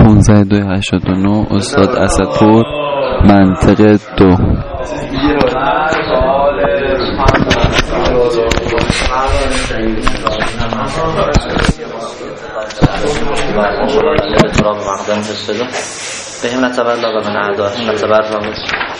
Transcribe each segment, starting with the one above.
15/2/89 استاد اسدپور منطقه 2. به همت تولا و من اعداه همت برنامه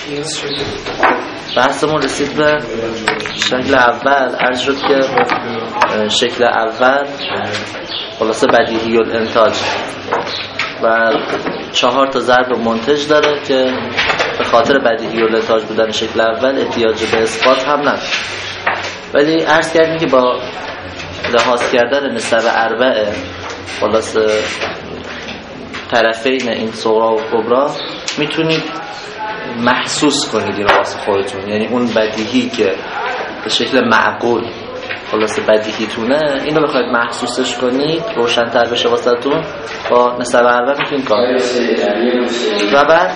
بحثمون رسید به شکل اول. عرض شد که شکل اول خلاصه بدیهی الانتاج و 4 تا ضرب منتج داره که به خاطر بدیهی الانتاج بودن شکل اول احتیاج به اثبات هم نداره، ولی عرض کردیم که با لحاظ کردن نسب اربعه خلاصه طرفین این صغرا و کبرا میتونید محسوس کنید این واسه خودتون، یعنی اون بدیهی که به شکل معقول خلاصه بدیهیتونه اینو بخواید محسوسش کنید روشن‌تر بشه واسهتون، با نسب اربعه میتونید کار کنید. و بعد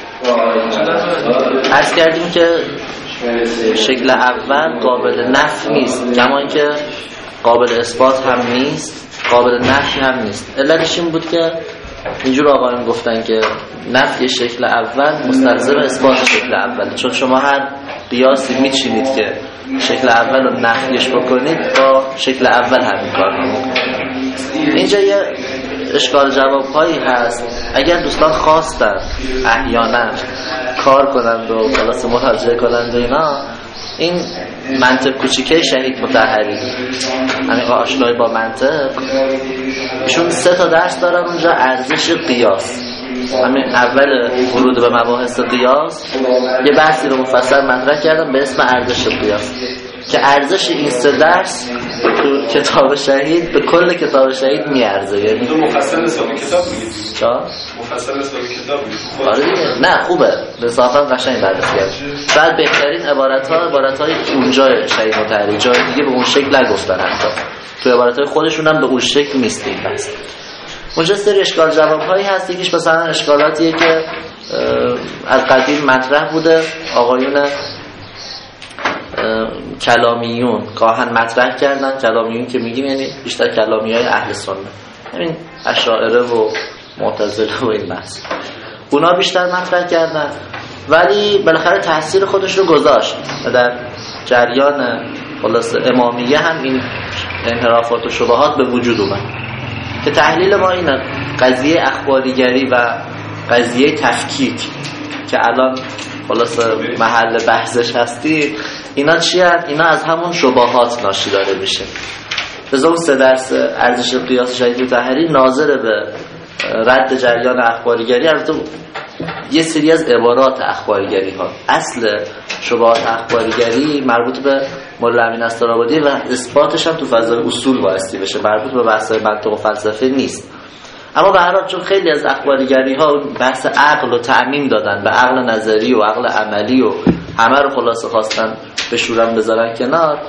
عرض کردیم که شکل اول قابل نفی نیست، کما اینکه قابل اثبات هم نیست، قابل نفی هم نیست. علتش این بود که اینجور آقایون گفتن که نفی شکل اول مستلزم اثبات شکل اول، چون شما هر قیاسی میچینید که شکل اول رو نفیش بکنید با شکل اول همین کار میکنید. اینجا یه اشکال جواب هایی هست. اگر دوستان خواستن احیانا کار کنند و خلاص مراجعه کنند و اینا، این منطق کوچیکه شهید مطهری همین آشنایی با منطق، ایشون 3 تا درس دارن اونجا. ارزش قیاس، همین اول ورود به مباحث قیاس یه بحثی رو مفصل مطرح کردم به اسم ارزش قیاس، که ارزش این 3 درس تو کتاب شهید به کل کتاب شهید میارزه. یعنی مفصل حساب کتاب میگید؟ چا؟ مفصل حساب کتاب میگید؟ آره دیگه. نه خوبه، انصافا قشنگ بررسی کرد. بعد بهترین عبارت‌های اونجا شهید مطهری، جای دیگه به اون شکل نگفتن، حتی تو عبارت‌های خودشون هم به اون شکل نیست این بحث. اونجا سری اشکال جواب‌هایی هست. یکیش مثلا اشکالاتیه که از قدیم مطرح بوده، آقایون کلامیون گاهن مطرح کردن. کلامیون که میگیم یعنی بیشتر کلامیای اهل سنت، همین اشاعره و معتزله و این بحث، اونا بیشتر مطرح کردن، ولی بالاخره تاثیر خودش رو گذاشت در جریان خلاصه امامیه هم این انحرافات و شبهات به وجود اومد. که تحلیل ما اینه، قضیه اخباریگری و قضیه تفکیک که الان خلاصه محل بحثش هستی، اینا چی هست؟ اینا از همون شبهات ناشی داره میشه. به اون 3 درس ارزش قیاس شهید مطهری ناظر به رد جریان اخباریگری، البته یه سری از عبارات اخباریگری ها، اصل شبهات اخباریگری مربوط به مولا امین استرابادی و اثباتش هم تو فضای اصول واسطی بشه، مربوط به بحث منطق و فلسفه نیست. اما به هر حال چون خیلی از اخباریگری ها بحث عقل رو تعمیم دادن به عقل نظری و عقل عملی و همه رو خلاصه خواستن به شورم بذارن کنار،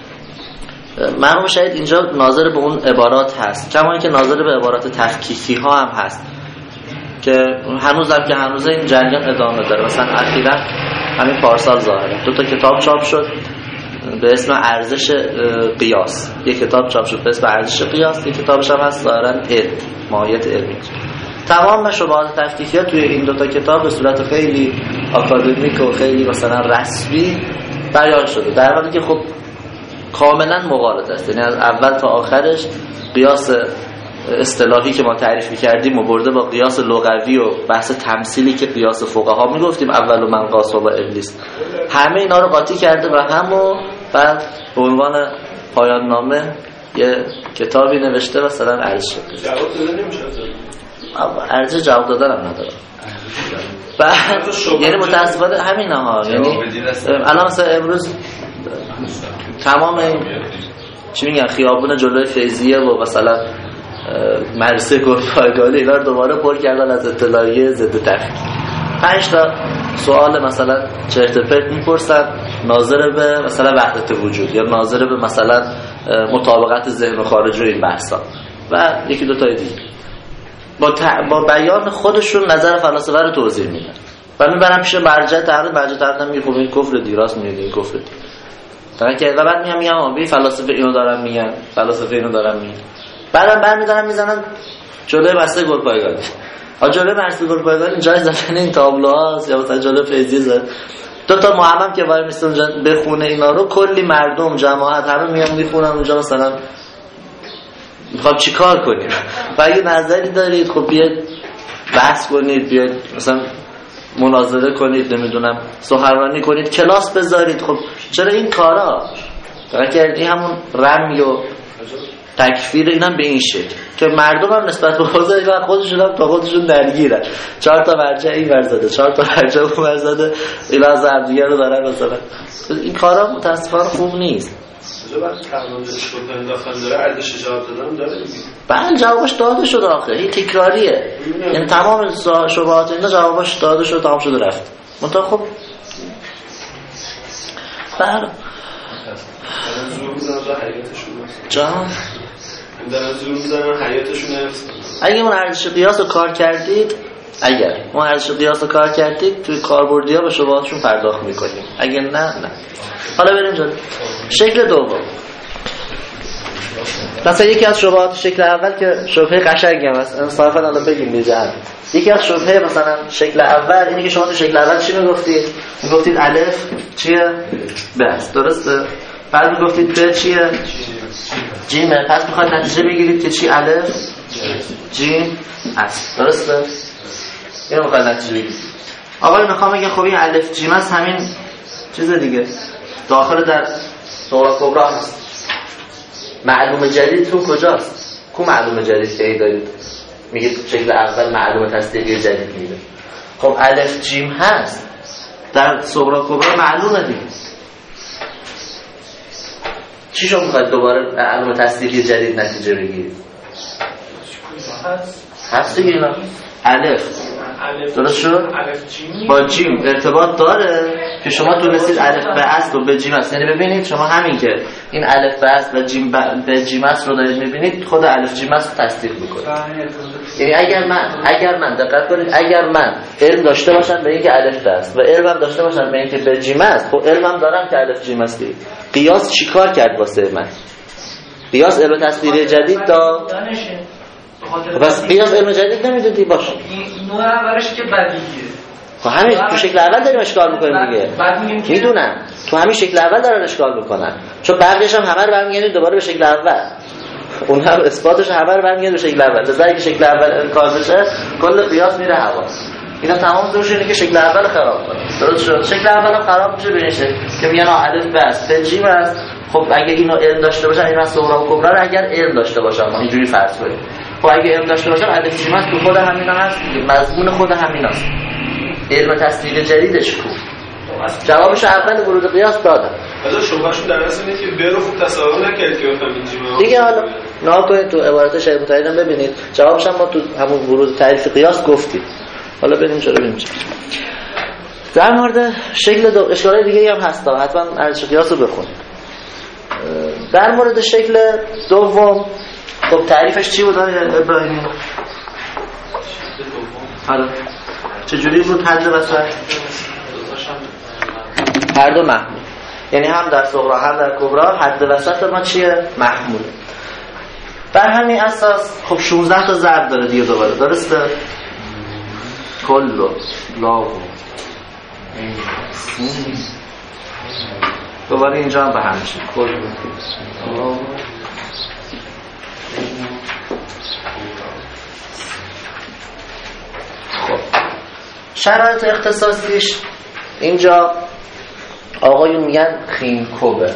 مرحوم شهید اینجا ناظر به اون عبارات هست، کما اینکه ناظر به عبارات تفکیکی ها هم هست که هنوز این جریان ادامه داره. مثلا اخیراً همین پارسال ظاهره 2 تا کتاب چاپ شد به اسم ارزش قیاس. یک کتاب چاپ شد به اسم ارزش قیاس، یک کتابش هم هست ظاهراً علم، ماهیت علمی. تمام شبهات تفکیکی ها توی این 2 تا کتاب به صورت خیلی آکادمیک و خیلی مثلا رسمی بیان شده، در حالی که خب کاملا مغالطه است. یعنی از اول تا آخرش قیاس اصطلاحی که ما تعریف می‌کردیم و برده با قیاس لغوی و بحث تمثیلی که قیاس فقها میگفتیم اول من قاس و ابلیس، همه اینا رو قاطی کرده و همو بعد به عنوان پایان نامه یه کتابی نوشته مثلا ارزش جواب داده نمیشه. ارزش جواب دادن هم نداره. بعد یعنی متأسفانه همینا ها، یعنی الان مثلا امروز تمام این چی میگن خیابون جلوی فیضیه و مثلا مرسه گلپایگانی اینا رو دوباره پر کردن از اطلاعیه ضد تفکیک. 5 تا سوال مثلا چرت پرت میپرسن ناظر به مثلا وحدت وجود یا ناظر به مثلا مطابقت ذهن و خارج و این بحثا و 1-2 تا دیگه با بیان خودشون نظر فلاسفه رو توضیح میدن و میبرن پیش مرجع تحریم میگه خب این کفر دیراست، میگه این کفر و بعد میگم فلاسفه اینو دارن میگن، فلاسفه اینو دارن میگن، بعدم برمیدارن میزنن جلوی بسته گلپایگانی. جلوی مرسی گلپایگان اینجا زدن این تابلوهاست یا مثلا جلوی فیضی زد 2 تا محمم که وای میستن اونجا بخونه اینا رو، کلی مردم جماعت همه میان میخونن اونجا، مثلا میخوام چیکار کنیم؟ و اگه نظری دارید خب بیاید بحث کنید، بیاید مثلا مناظره کنید، نمیدونم سخنرانی کنید، کلاس بذارید. خب چرا این کارا؟ این همون رمی و تکفیر اینم به این شکل که مردم هم نسبت به خودشون هم تا خودشون درگیرن. 4 تا مرجع این ور زده، 4 تا مرجع اون ور زده، اینا از هم دیگه رو دارن مثلا. این کارا متاسفانه خوب نیست. وقتی قانون شد انداختن داره ارزش جواب دادن داره دیگه. بله جوابش داده شد آخه، این تکراریه. یعنی تمام شبهات اینا جوابش داده شد، تمام شد رفت. منتها خب بله زور میزنن حیاتشون جان دارن زور میزنن حیاتشون هست. اگه اون ارزش قیاس رو کار کردید، اگر اون ارزش قیاس رو کار کردید توی کاربردی‌ها به شبهاتشون پرداخت می‌کنیم، اگه نه حالا بریم جلو. شکل دوم، مثلا یکی از شبهات شکل اول که شبهه قشنگی است، انصافا الان بگیم می‌ذارم. یکی از شبهه مثلا شکل اول اینه که شما تو شکل اول چی میگفتید؟ میگفتید الف چیه؟ بس، درسته؟ بعد میگفتید ب چیه؟ جیمه. پس میخواید نتیجه بگیرید که چی الف جیم است، درسته؟ اینو میخواید نتیجه بگیرید. آقای میخوام بگم خب این الف جیم است، همین چیز دیگه داخل در صغرا کبرا هست. معلوم جدید تو کجاست؟ کو معلوم جدید که دارید میگید شکل اول معلوم تصدیقی جدید میده. خب الف جیم هست در صغرا کبرا معلومه دیگه. چی شما میخواید دوباره معلوم تصدیقی جدید نتیجه بگیرید؟ هست دیگه اینا الف درست شد؟ با جیم ارتباط داره که شما تونستید الف به اصل و به جیم است. یعنی ببینید شما همین که این الف به اصل و جیم به جیم است رو دارید میبینید، خود الف جیم است رو تصدیق میکنه. یعنی اگر من دقت کنید، اگر من علم داشته باشم به اینکه الف به اصل و علمم داشته باشم به اینکه به جیم است، خب علمم دارم که الف جیم است. قیاس چیکار کرد واسه من؟ قیاس علم تصدیقی جدید داد. بس قیاس علم جدید نمیدادی باشه. این نوع اولش که بدیگیه. خب همین تو شکل اول داریم اشکال میکنیم دیگه. میدونم تو همین شکل اول دارن اشکال میکنن، چون بعدش هم همه رو برمیگردیم دوباره به شکل اول. اون هم اثباتش همه رو برمیگردیم به شکل اول. لذا اگه شکل اول انکار بشه کل قیاس میره هوا. اینا تمام زورش اینه که شکل اول خراب کنه. درست شد؟ شکل اول خراب میشه به این شکل که میگن الف بس به جیم است. خب اگه اینو علم داشته باشن، این صغرا و کبرا رو اگر علم داشته باشن ما اینجوری فرض کنیم، خب اگه علم داشته باشن الف جیم است تو خود همینا هست دیگه، مضمون خود همیناست. علم تصدیق جدیدش کو؟ جوابش اول ورود قیاس دادم. حالا شبههشون در اصل اینه که به رو خوب تصور نکرد که بفهمید جیم دیگه. حالا نها کنید تو عبارت شیخ متحدی هم ببینید، جوابش هم ما تو همون ورود تعریف قیاس گفتیم. حالا بریم چرا ببینیم چی. در مورد شکل دو اشکالات دیگه هم هست، حتما ارزش قیاس رو بخونید. در مورد شکل دوم خب تعریفش چی بود ابراهیمی؟ حالا چجوری بود حد وسط؟ هر دو محمول، یعنی هم در صغرا هم در کبرا حد وسط ما چیه؟ محموله. بر همین اساس خب 16 تا ضرب داره دیگه دوباره، درسته؟ کلو لاو دوباره اینجا هم به هم میشه کلو لاو. خب شرایط اختصاصیش اینجا آقایون میگن خینکوبه.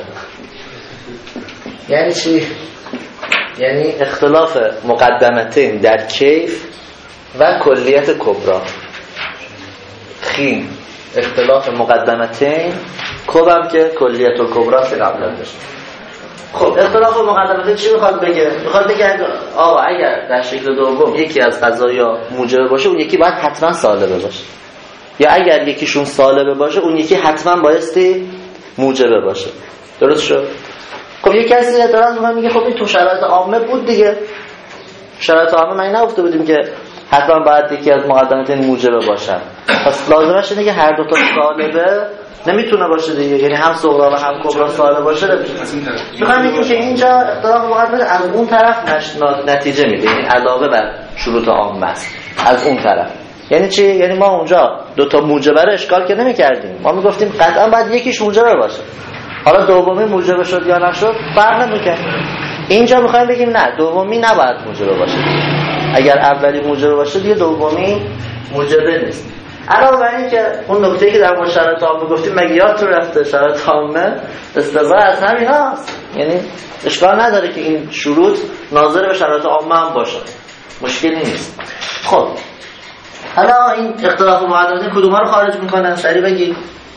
یعنی چی؟ یعنی اختلاف مقدمتین در کیف و کلیت کبرا. خین اختلاف مقدمتین، کبم که کلیت و کبرا که قبلا داشت. خب اختلاف مقدمتین چی میخواد بگه؟ میخواد بگه آقا اگر در شکل دوم یکی از قضایا موجب باشه اون یکی باید حتما سالبه باشه، یا اگر یکیشون سالبه باشه اون یکی حتما بایستی موجبه باشه. درست شد؟ خب یک کسی اعتراض میگه خب این تو شرایط عامه بود دیگه. شرایط عامه من نگفته بودیم که حتما باید یکی از مقدمتین موجبه باشن. پس لازمش اینه که هر دو تا سالبه نمیتونه باشه دیگه، یعنی هم صغرا و هم کبرا سالب باشه. میخوام بگم که اینجا اختلاف مقدمه از اون طرف نتیجه میده، یعنی علاوه بر شروط عامه است از اون طرف. یعنی چی؟ یعنی ما اونجا دو تا موجبه رو اشکال که نمی‌کردیم، ما میگفتیم قطعا باید یکیش موجبه باشه. حالا دومی موجبه شد یا نشد فرق نمی‌کنه. اینجا می‌خوایم بگیم نه، دومی نباید موجبه باشه. اگر اولی موجبه باشه دیگه دومی موجبه نیست. علاوه بر این که اون نکته‌ای که در مورد شرایط عامه گفتیم مگه یادتون رفته؟ شرایط عامه استقرار از همین هاست. یعنی اشکال نداره که این شروط ناظر به شرایط عامه هم باشه، مشکلی نیست. خب حالا این اختلاف معدودین کدوم رو خارج میکنن؟ سریع بگید.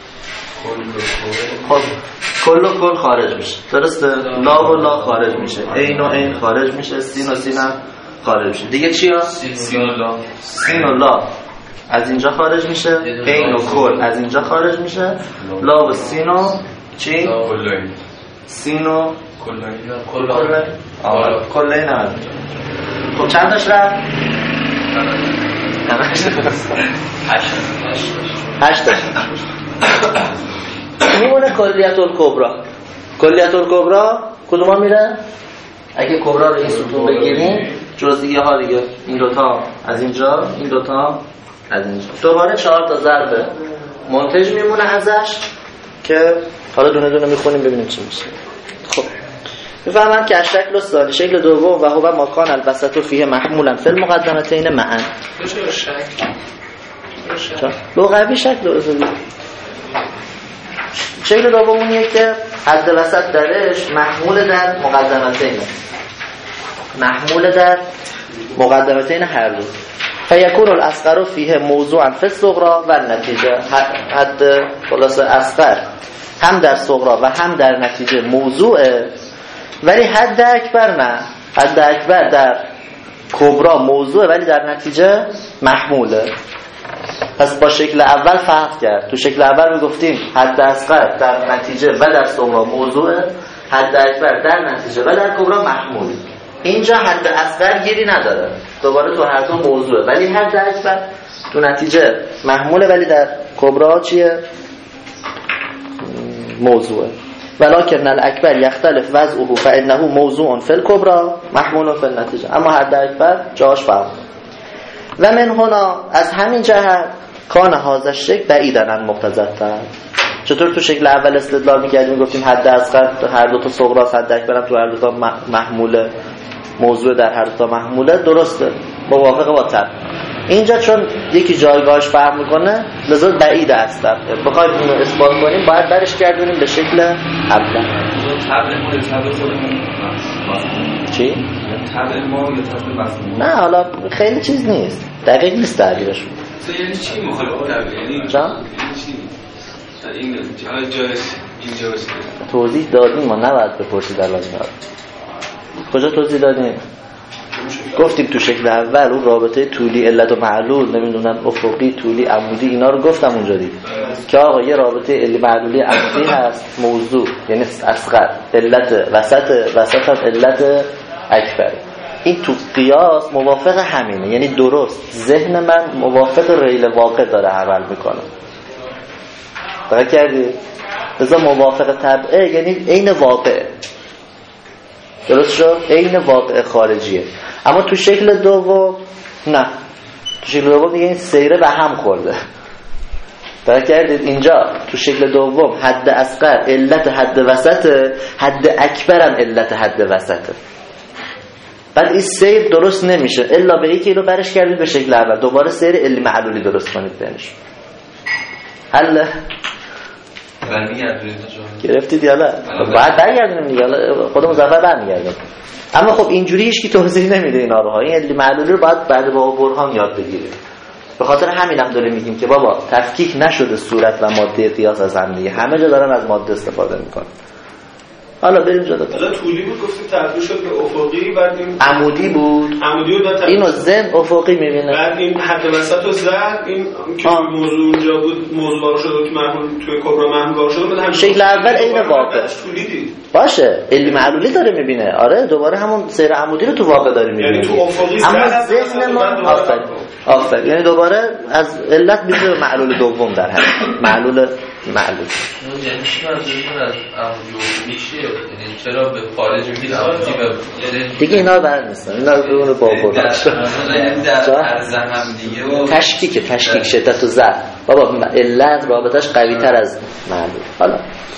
خب کل و کل خارج میشه، درسته؟ لا و لا خارج میشه، عین و عین خارج میشه، سین و سین هم خارج میشه. دیگه چیا؟ سین و لا. سین و لا از اینجا خارج میشه، عین و کل از اینجا خارج میشه، لا و سین و چی؟ سین و کلین هم. خب چند تاش رفت؟ 8 تاش میمونه کلیت الکبرا. کلیت الکبرا کدوم میره؟ اگه کبرا رو این ستون بگیریم جزئیه ها دیگه، این دوتا از اینجا، این دوتا از اینجا، دوباره 4 تا ضرب منتج میمونه ازش که حالا دونه دونه میخونیم ببینیم چی میشه. خب میفهمن که شکل الثانی، شکل دوم و هو ما کان الوسط فیه محمولا فی المقدمتین معا. لغوی شکل اصولی. شکل دوم اونیه که حد وسط درش محمول در مقدمتین، محمول در مقدمتین هر دو. فیکون الاصغر فیه موضوعا فی الصغرى و النتیجه. حد خلاص اصغر هم در صغرا و هم در نتیجه موضوعه، ولی حد اکبر نه. حد اکبر در کبرا موضوعه ولی در نتیجه محموله. پس با شکل اول فرق کرد. تو شکل اول میگفتیم حد اصغر در نتیجه و در صغرا موضوعه، حد اکبر در نتیجه و در کبرا محمول. اینجا حد اصغر گیری نداره، دوباره تو هر دو موضوعه، ولی حد اکبر تو نتیجه محموله ولی در کبرا چیه؟ موضوعه. ولکن الاکبر یختلف وضعه فانه موضوع فی الکبرى محمول فی النتیجه. اما حد اکبر جاش فرق. و من هنا از همین جهت کان هذا الشکل بعیدا عن مقتضی‌تر. چطور تو شکل اول استدلال می‌کردیم گفتیم حد اصغر هر دو تا صغرا، حد اکبر هم تو هر دو تا محموله، موضوع در هر دو تا محموله، درسته، موافقه با طبع. اینجا چون یکی جایگاهش فرق میکنه لذا بعید است. بخوایم اینو اثبات کنیم باید برش گردونیم به شکل اول. چی؟ نه حالا خیلی چیز نیست، دقیق نیست تعبیرشون. یعنی چی مخالف تعبیر؟ یعنی این جایش توضیح دادیم، ما نباید بپرسید الان. کجا توضیح دادیم؟ گفتیم تو شکل اول اون رابطه طولی علت و معلول، نمیدونم افقی طولی عمودی، اینا رو گفتم اونجا دید که آقا یه رابطه علی معلولی عمودی هست، موضوع یعنی اصغر، علت وسط هم علت اکبر. این تو قیاس موافق همینه، یعنی درست ذهن من موافق ریل واقع داره عمل میکنه. دقیق کردی؟ بذار موافق طبعه یعنی عین واقع، درست شد؟ عین واقع خارجیه. اما تو شکل دوم نه، تو شکل دوم دیگه این سیره به هم خورده. دقیق کردید؟ اینجا تو شکل دوم حد اصغر علت حد وسطه، حد اکبر هم علت حد وسطه. بعد این سیر درست نمیشه الا به یکی رو برش کردید به شکل اول، دوباره سیر علی معلولی درست کنید بینش. حل گرفتید یا نه؟ باید برگردونیم دیگه، خود مظفر برمیگردیم. اما خب اینجوری هیچ کی توضیح نمیده اینا رو. این علی معلولی رو باید بعد با برهان یاد بگیریم. به خاطر همین هم داره میگیم که بابا تفکیک نشده صورت و ماده قیاس از هم دیگه، همه جا دارن از ماده استفاده میکنن. حالا بریم جلو. حالا طولی بود گفتیم تبدیل شد به افقی، بعد این عمودی بود اینو ذهن افقی میبینه، بعد این حد وسط و زد این که موضوع اونجا بود موضوع وارد شد که محمول توی کبرا محمول وارد شد، بعد شکل اول عین واقع باشه علی معلولی داره میبینه. آره دوباره همون سیر عمودی رو تو واقع داره میبینه، یعنی تو افقی اما ذهن ما آفرین یعنی دوباره از علت میشه معلول دوم در حد معلول معلول. یعنی چی منظورتون از عمودی چیه؟ یعنی چرا به خارج میگید عمودی به دیگه اینا برد نیستن، اینا رو به بابا یعنی در عرض هم دیگه و تشکیک شدت و ضعف. بابا علت رابطش قوی تر از معلول. حالا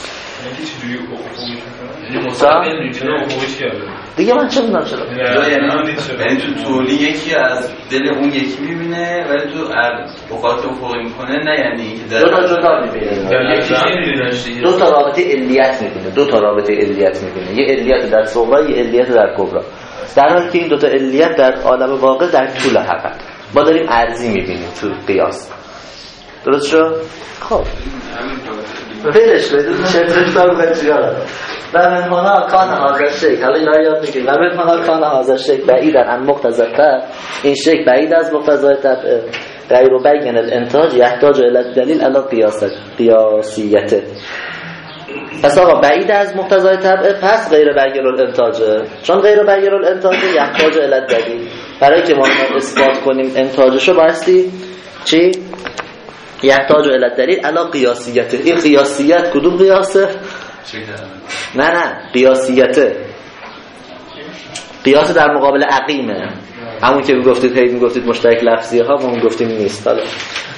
یعنی مصابه میتونه خوبش کرده دیگه من چه میدونم چرا یعنی تو طولی یکی از دل اون یکی میبینه ولی تو بخاطر افقی میکنه نه، یعنی که دو تا جدا میبینه، دو تا رابطه علیت میبینه، یه علیت در صغرا یه علیت در کبرا، در حالی که این دو تا علیت در عالم واقع در طول حقیقت ما داریم ارزی میبینیم تو قیاس. درست شد؟ خب بلش بدون چطور سال بچیاره و من هنا کان حاضر شک. حالا اینا یاد میگیریم. و من هنا کان حاضر شک بعید عن مقتضی طبع، این شک بعید از مقتضای طبع، غیر بین الانتاج یحتاج الی دلیل علی قیاسیته. پس آقا بعید از مقتضای طبع پس غیر بین الانتاجه، چون غیر بین الانتاجه یحتاج الی دلیل، برای که ما اثبات کنیم انتاجشو بایستی چی؟ یحتاج الی دلیل علی قیاسیته. این قیاسیت کدوم قیاسه؟ نه قیاسیته، قیاس در مقابل عقیمه، همون که میگفتید مشترک لفظی ها، ما گفتیم نیست. حالا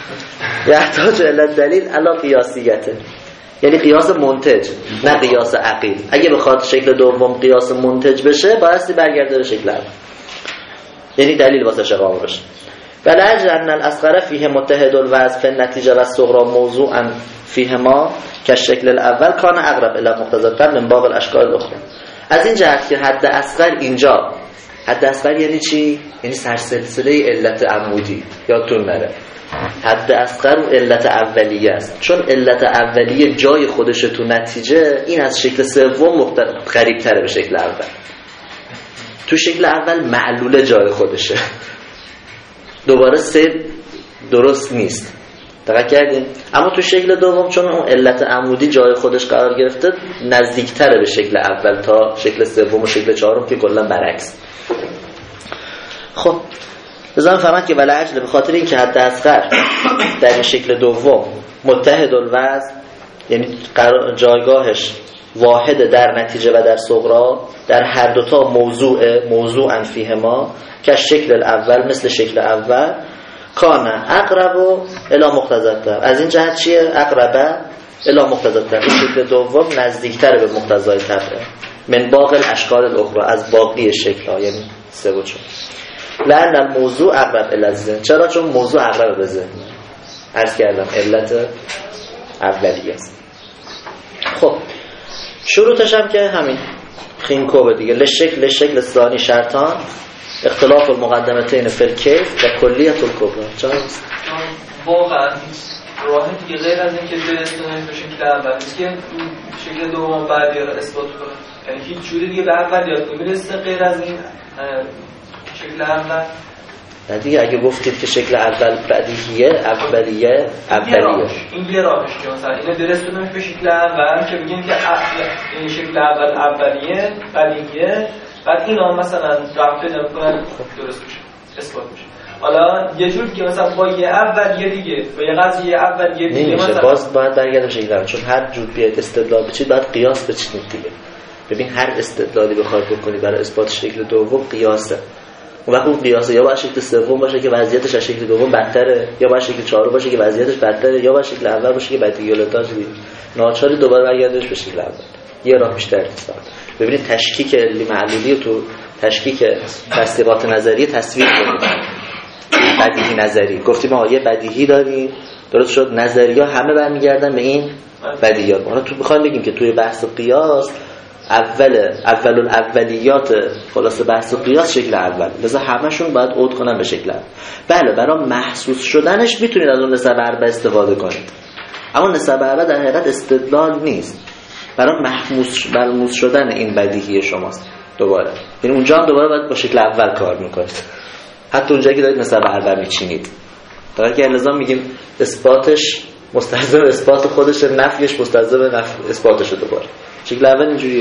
یحتاج الی دلیل علی قیاسیته یعنی قیاس منتج نه قیاس عقیم. اگه بخواد شکل دوم قیاس منتج بشه بایستی برگرده به شکل اول، یعنی دلیل واسه شقاق بشه. ولعل ان الاصغر فيه متحد الوضع في النتیجه و الصغرى موضوعا فيهما كالشکل الاول کان اقرب الى مقتضى الطبع من باقی الاشکال الاخرى. از این جهت که حد اصغر اینجا، حد اصغر یعنی چی؟ یعنی سرسلسله علت عمودی، یادتون نره حد اصغر علت اولیه است، چون علت اولیه جای خودش تو نتیجه، این از شکل سوم قریب تره به شکل اول. تو شکل اول معلول جای خودشه، دوباره سه درست نیست، دقیق کردیم. اما تو شکل دوم چون اون علت عمودی جای خودش قرار گرفته نزدیکتره به شکل اول تا شکل سوم و شکل چهارم که کلا برعکس. خب بذارم فهمت که ولی عجله به خاطر این که حد اصغر در این شکل دوم متحد الوضع یعنی جایگاهش واحد در نتیجه و در صغرا، در هر دوتا موضوعا فیهما که شکل الاول مثل شکل اول کان اقرب الی مقتضی الطبع. از این جهت چیه؟ اقرب الی مقتضی الطبع، این شکل دوم نزدیکتر به مقتضای طبع من باقی الاشکال الاخرى، از باقی شکل ها، یعنی سه و چهار. لأن الموضوع اقرب الی الذهن، چرا؟ چون موضوع اقرب به ذهن. عرض کردم علت اولیه است. خب شروطش هم که همین خینکوبه دیگه. لشکل ثانی شرطان اختلاف المقدمتین فی الکیف و کلیت الکبرى. چرا؟ واقعا راه دیگه غیر از این که برسونه به شکل اول نیست که شکل دوم بعدی رو اثبات کنه، یعنی هیچ جوری دیگه به اولیات نمیرسه غیر از این شکل اول. نه دیگه اگه گفتید که شکل اول بدیهیه اولیه این یه راهش که مثلا اینو برسونیم به شکل اول که بگیم که این شکل اول اولیه بدیهیه، بعد اینا مثلا رفت نمی‌کنن درست میشه اثبات میشه. حالا یه جور که مثلا با یه اول یه دیگه با یه قضیه اول یه دیگه مثلا باز باید برگردیم شکل اول، چون هر جور بیاد استدلال بچید باید قیاس بچینید دیگه. ببین هر استدلالی بخواید بکنید برای اثبات شکل دوم قیاسه. اون وقت اون قیاسه یا باید شکل سوم باشه که وضعیتش از شکل دوم بدتره، یا باید شکل چهارم باشه که وضعیتش بدتره، یا باید شکل اول باشه که بدیهی الانتاج دید. ناچاری دوباره برگردش به شکل اول. یه راه بیشتر نیست. ببینید تشکیک علی معلولی تو تشکیک تصدیقات نظری تصویر کنید. بدیهی نظری گفتیم ما یه بدیهی داریم، درست شد، نظریه همه برمیگردن به این بدیهیات. ما تو می‌خوایم بگیم که توی بحث قیاس اول الاولیات خلاص بحث قیاس شکل اول، لذا همشون باید عود کنن به شکل اول. بله برای محسوس شدنش میتونید از اون نسب اربع استفاده کنید، اما نسب اربع در حقیقت استدلال نیست، برای ملموس شدن این بدیهی شماست. دوباره یعنی اونجا هم دوباره باید با شکل اول کار میکنید، حتی اونجایی که دارید نسب اربع میچینید. در که لازم میگیم اثباتش مستلزم اثبات خودش، نفیش مستلزم نفی اثباتش. دوباره شکل اول اینجوریه.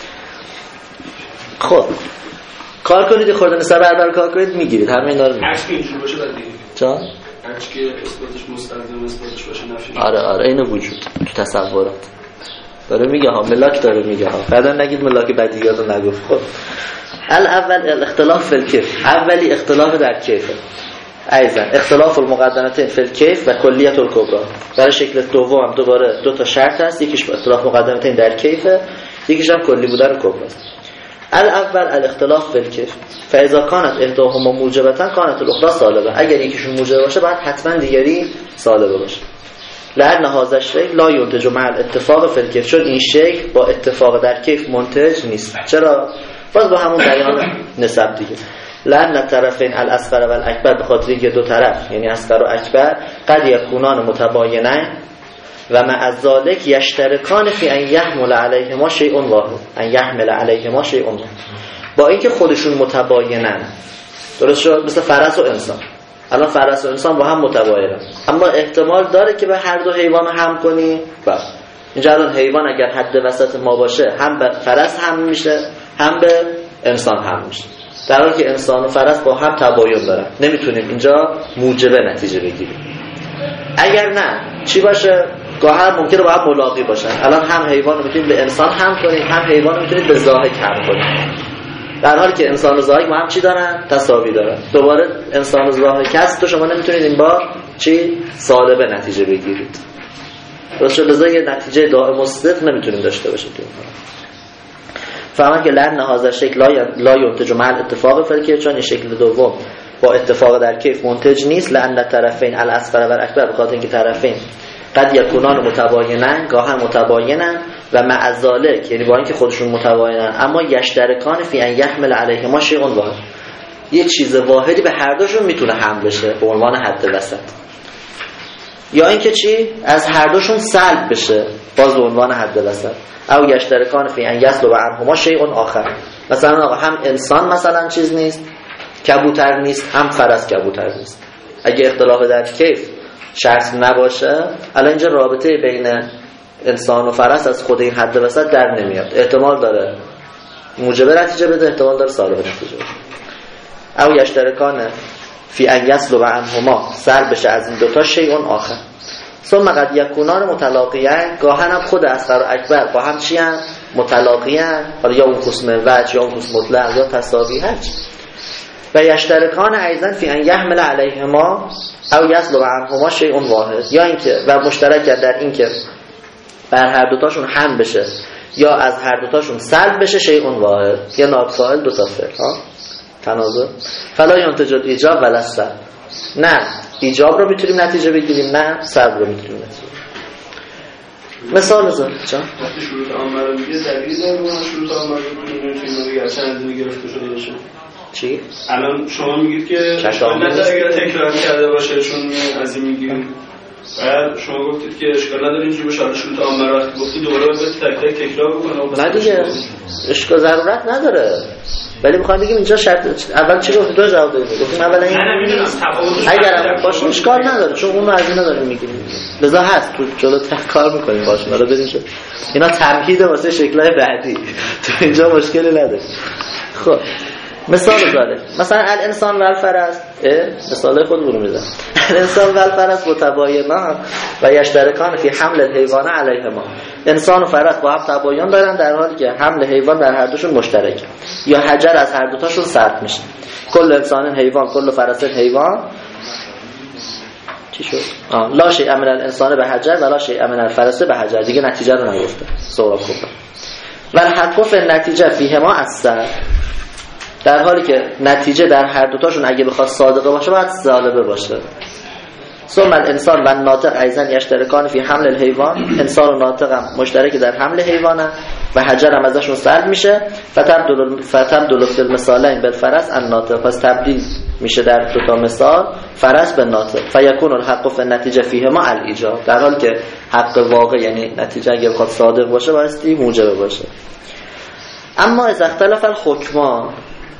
خب کار کنید، خورده نسب اربع کار کنید میگیرید همه اینا رو. عکس اینجوری باشه بعد دیگه جان هرچی که اثباتش مستلزم اثباتش باشه نفیش. آره اینو وجود تو تصورات داره میگه ها، ملاک داره میگه ها، بعدا نگید ملاک بدیهیات رو نگفت. خب الاول الاختلاف فی الکیف، اولی اختلاف در کیف، ایضا اختلاف المقدمتین فی الکیف و کلیت الکبرى. برای شکل دوم هم دوباره دو تا شرط هست، یکیش اختلاف مقدمتین در کیف، یکیش هم کلی بودن کبرى است. الاول الاختلاف فی الکیف فاذا كانت احداهما موجبه كانت الاخرى سالبه. اگر یکیشون موجب باشه باید حتما دیگری سالبه باشه. لأن هذا الشيء لا ينتج مع الاتفاق في الكيف، چون این شکل با اتفاق در کیف منتج نیست. چرا؟ باز با همون بیان نسب دیگه. لأن الطرفین الاصغر و الاکبر، به خاطر اینکه دو طرف یعنی اصغر و اکبر قد یکونان متباینین و مع ذلك یشترکان فی ان یحمل علیهما شیء واحد، ان یحمل علیهما شیء واحد. با اینکه خودشون متباینن، درست شد؟ مثل فرس و انسان. الان فرس و انسان با هم متباینن، اما احتمال داره که به هر دو حیوان هم کنی. بله اینجا الان حیوان اگر حد وسط ما باشه هم به فرس هم میشه هم به انسان هم میشه، در حالی که انسان و فرس با هم تباین دارن. نمیتونیم اینجا موجب نتیجه بگیریم. اگر نه چی باشه؟ گاهی ممکنه با هم ملاقی باشن. الان هم حیوان رو میتونیم به انسان هم کنیم، هم حیوان رو میتونیم به ضاحک هم کنیم، در حالی که انسان و ضاحک با هم چی دارن؟ تساوی دارن. دوباره انسان و ضاحک هست، تو شما نمیتونید این با چی؟ سالبه نتیجه بگیرید. درست شد؟ لذا یه نتیجه دائم و صدق نمیتونیم داشته باشیم. فهمن که لأن هذا الشکل لا ينتج مع الاتفاق فی الکیف، چون این شکل دوم با اتفاق در کیف منتج نیست. لأن الطرفین الاصغر و الاکبر، به خاطر اینکه طرفین قد یکونان متباینن، گاهن متباینن و مع ذلك یعنی با اینکه خودشون متباینن اما یشترکان فی ان یحمل علیهما شیء واحد، یه چیز واحدی به هر دوشون میتونه حمل بشه به عنوان حد وسط، یا اینکه چی؟ از هر دوشون سلب بشه باز به عنوان حد وسط. او یشترکان فی ان یسلب عنهما شیء آخر، مثلا آقا هم انسان مثلا چیز نیست، کبوتر نیست، هم فرس کبوتر نیست. اگه اختلاف در کیف شرط نباشه، الان اینجا رابطه بین انسان و فرس از خود این حد وسط در نمیاد. احتمال داره موجب نتیجه بده، احتمال داره سالب نتیجه بده. او یشترکان فی ان یسلب عنهما، سر بشه از این دوتا شیء آخر. ثم قد یکونان متلاقیان، گاهن هم خود اصغر و اکبر با هم چی هم؟ متلاقیان، حالا یا اون قسم وجه یا اون قسم مطلق یا تساوی هرچی. و یشترکان ایضا فی ان یحمل علیهما او یسلب عنهما شیء واحد، یا اینکه و مشترک در اینکه بر هر دوتاشون هم بشه یا از هر دوتاشون سلب بشه شیء واحد، یا نائب فاعل دو تا فعل ها تناظر. فلا ینتج الایجاب ولا السلب، نه ایجاب رو میتونیم نتیجه بگیریم نه سلب رو میتونیم نتیجه بگیریم. مثال بزن چون وقتی شروط عامه رو میگه دلیل داره، اون شروط عامه رو میتونیم دیگه چند گرفته شده باشه. چی؟ الان شما میگید که اشکال اگر تکرار کرده باشه چون از این میگیم، بعد شما گفتید که اشکال نداره اینجوری باشه. شروط عامه رو وقتی گفتید دوباره باید تک تک تکرار بکنه. نه دیگه اشکال ضرورت نداره، ولی میخوام بگیم اینجا شرط اول چی گفتید؟ دو جواب دادید. گفتیم اولا این اگر باشه اشکال نداره چون اون رو از اینا داریم میگیم، لذا هست تو جلو کار میکنیم باشه. حالا بریم شد اینا تمهید واسه شکل‌های بعدی، تو اینجا مشکلی نداره. خب مثال داره، مثلا الانسان و الفرس، مثال خود برو میزن. الانسان و الفرس متباینان و یشترکان فی حمل الحیوان علیهما، انسان و فرس با هم تباین دارن در حالی که حمل حیوان بر هر دوشون مشترکه، یا حجر از هر دوتاشون سرد میشه. کل انسان حیوان کل فرس حیوان چی شد؟ لا شیء من الانسان به حجر ولا شیء من الفرس به حجر، دیگه نتیجه رو نگفته. سورا کبرا و الحق نتیجه فیهما اثر، در حالی که نتیجه در هر دوتاشون اگه بخواد صادقه باشه باید سالبه باشه. ثم الانسان و الناطق ایضا یشترکان فی حمل الحیوان، انسان و ناطق هم مشترک در حمل حیوانه و حجر هم ازشون سلب میشه. فتبدل فی المثالین بالفرس الناطق، پس تبدیل میشه در دو تا مثال فرس به ناطق. فیکون الحق فی النتیجه فیهما الایجاب، در حالی که حق واقع یعنی نتیجه اگه بخواد صادق باشه بایستی موجب باشه. اما اذا اختلف الحکمان،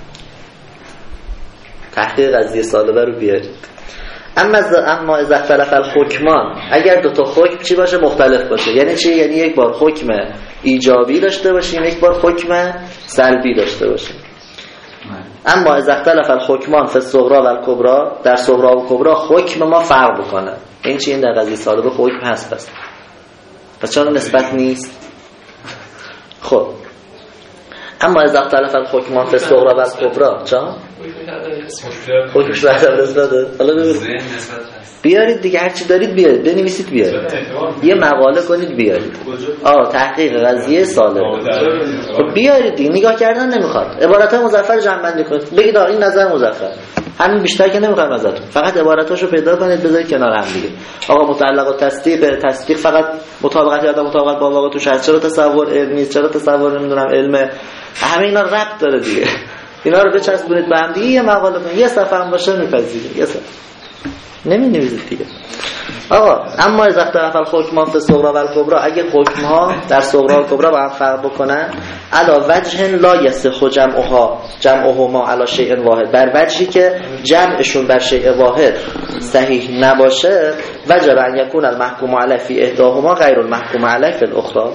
تحقیق قضیه سالبه رو بیارید. اما اذا اختلف الحکمان، اگر دو تا حکم چی باشه؟ مختلف باشه. یعنی چی؟ یعنی یک بار حکم ایجابی داشته باشیم، یک بار حکم سلبی داشته باشیم. اما اذا اختلف الحکمان فی الصغرى و الکبرى، در صغرا و کبرا حکم ما فرق بکنه. این چی؟ این در قضیه سالبه حکم هست. پس چرا نسبت نیست؟ خب اما اذا اختلف الحکمان فی الصغرى و الکبرى چا؟ حکمش به عدم نسبته. حالا ببینید بیارید دیگه، هرچی دارید بیارید، بنویسید بیارید، یه مقاله کنید بیارید. تحقیق قضیه سالبه. خب بیارید دیگه، نگاه کردن نمیخواد. عبارت‌های مظفر جمع بندی کنید، بگید این نظر مظفر، همین بیشتر که نمیخوام ازتون، فقط عبارتاشو پیدا کنید بذارید کنار هم دیگه. آقا متعلق و تصدیق فقط مطابقت یا مطابقت با واقع توش هست، چرا تصور علم نیست، چرا تصور نمیدونم علم، همه اینا ربط داره دیگه. اینا رو بچسبونید به هم دیگه، یه مقاله کنید، یه صفحه هم باشه میپذیرید، یه صفحه نمی‌نویسید دیگه. آقا اما اذا اختلف الحکمان فی الصغرى و الکبرى، اگه حکم‌ها در صغرا و کبرا با هم فرق بکنن، علی وجه لا یصح جمعهما علی شیء واحد، بر وجهی که جمعشون بر شیء واحد صحیح نباشه، وجب ان یکون المحکوم علیه فی احداهما غیر المحکوم علیه فی الاخرى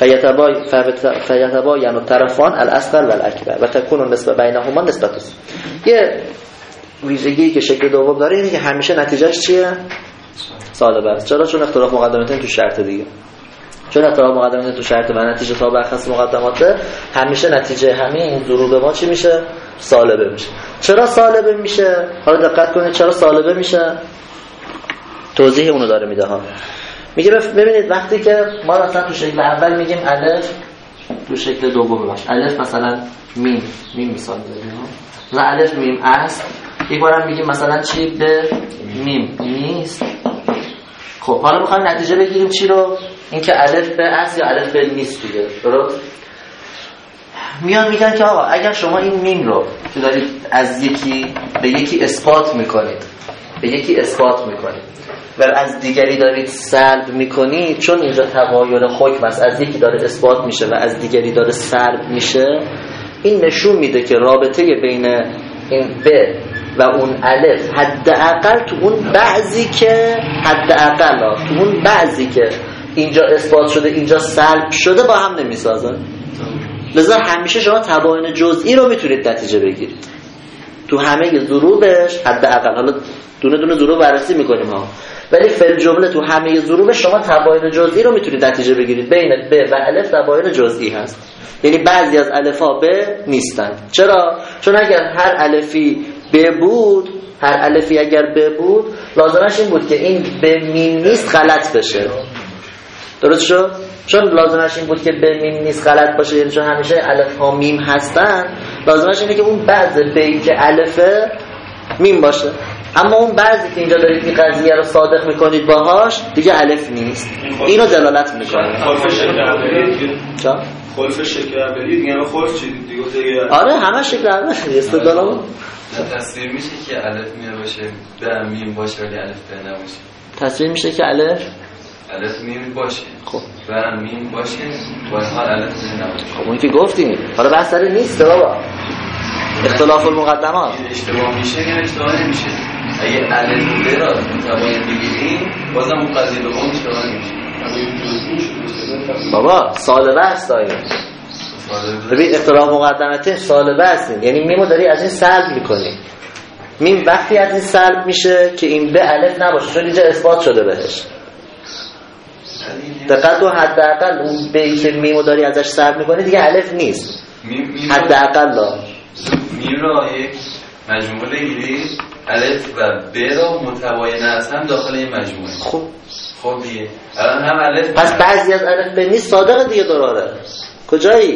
فیتباین الطرفان الاصغر و الاکبر و تکون النسبه بینهما نسبة. یه ویژگی که شکل دوم داره اینه که همیشه نتیجهش چیه؟ سالبه است. چرا؟ چون اختلاف مقدمتین تو شرط دیگه. چون اختلاف مقدمتین تو شرط و نتیجه تابع خاص مقدماته، همیشه نتیجه همین ضروب ما چی میشه؟ سالبه میشه. چرا سالبه میشه؟ حالا دقت کنید چرا سالبه میشه؟ توضیح اونو داره میده ها. میگه ببینید وقتی که ما مثلا تو شکل اول میگیم الف، تو شکل دوم باشه الف مثلا میم مثال بزنیم ها. و الف میم است، یک بارم میگیم مثلا چی به میم نیست. خب حالا میخوایم نتیجه بگیریم چی رو؟ اینکه الف به است یا الف به نیست دیگه. درست؟ میگن که آقا اگر شما این میم رو که دارید از یکی به یکی اثبات میکنید و از دیگری دارید سلب میکنید، چون اینجا تباین حکم است، از یکی داره اثبات میشه و از دیگری داره سلب میشه، این نشون میده که رابطه بین این ب و اون الف حداقل تو اون بعضی که اینجا اثبات شده اینجا سلب شده با هم نمیسازن. لذا همیشه شما تباین جزئی رو میتونید نتیجه بگیرید تو همه ضروبش حداقل. حالا دونه دونه ضروب بررسی میکنیم ها، ولی فل جمله تو همه ضروب شما تباین جزئی رو میتونید نتیجه بگیرید. بین ب و الف تباین جزئی هست، یعنی بعضی از الفا ب نیستن. چرا؟ چون اگر هر الفی ب بود، هر الفی اگر ب بود، لازمش این بود که این ب میم نیست غلط بشه. درست شد؟ چون لازمش این بود که ب میم نیست غلط باشه، یعنی چون همیشه الف ها میم هستن، لازمش اینه که اون بعض بی که الفه میم باشه. اما اون بعضی که اینجا دارید این قضیه رو صادق میکنید باهاش دیگه الف نیست، اینو دلالت میکنه. خلف شکل اولی دیگه، خلف چی دیگه؟ آره همه شکل اولی استدلالمون تصویر میشه که الف میم باشه به میم باشه ولی الف به نباشه. تصویر میشه که الف میم باشه خب و میم باشه با این حال الف میم نباشه. خب اون که گفتیم حالا بحث داره نیست بابا، اختلاف المقدمات اشتباه میشه یا اشتباه نمیشه. اگه الف ب را تباین بگیریم بازم اون قضیه دوم اشتباه نمیشه. بابا سالبه است دایم. ببین اختلاف مقدمته سالبه هستیم، یعنی میمو داری از این سلب میکنی. میم وقتی از این سلب میشه که این به الف نباشه، چون اینجا اثبات شده بهش. دقیقاً حداقل اون بهی که میمو داری ازش سلب میکنی دیگه الف نیست. حداقل میم را یک مجموعه بگیرید، الف و ب را متباین هستن داخل این مجموعه. خب دیگه الان هم الف پس بعضی از الف ب نیست صادقه دیگه. دراره کجایی؟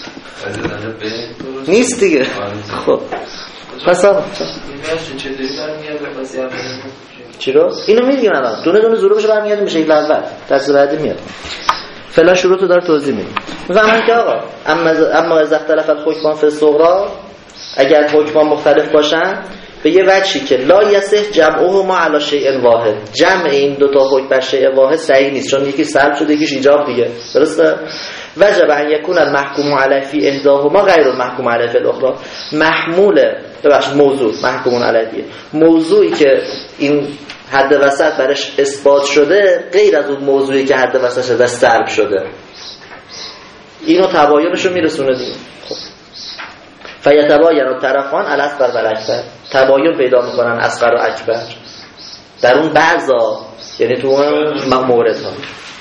نیست دیگه. خب پس آقا چطوری برمیگرد به قضیه اولی؟ چی رو؟ اینو میگیم الان دونه دونه ضروبش برمیگرد میشه یک اول درس بعدی میاد فعلا شروط رو داره توضیح میدیم. میفهمن که آقا اما از اختلاف الحکمان فی الصغرى، اگر حکمان مختلف باشن به یه وجهی که لا یصح جمعهما علی شیء واحد، جمع این دو تا حکم بر شیء واحد صحیح نیست، چون یکی سلب شده یکیش ایجاب دیگه. درسته؟ وجب ان یکون المحکوم علیه فی احداهما غیر المحکوم علیه فی الاخرى. موضوع محکوم علیه، موضوعی که این حد وسط برش اثبات شده غیر از اون موضوعی که حد وسطش ازش سلب شده، اینو تباینشو میرسونه دیگه. خب فیتباین الطرفان الاصغر و الاکبر، تباین پیدا میکنن اصغر و اکبر در اون بعضا، یعنی تو اون موردها.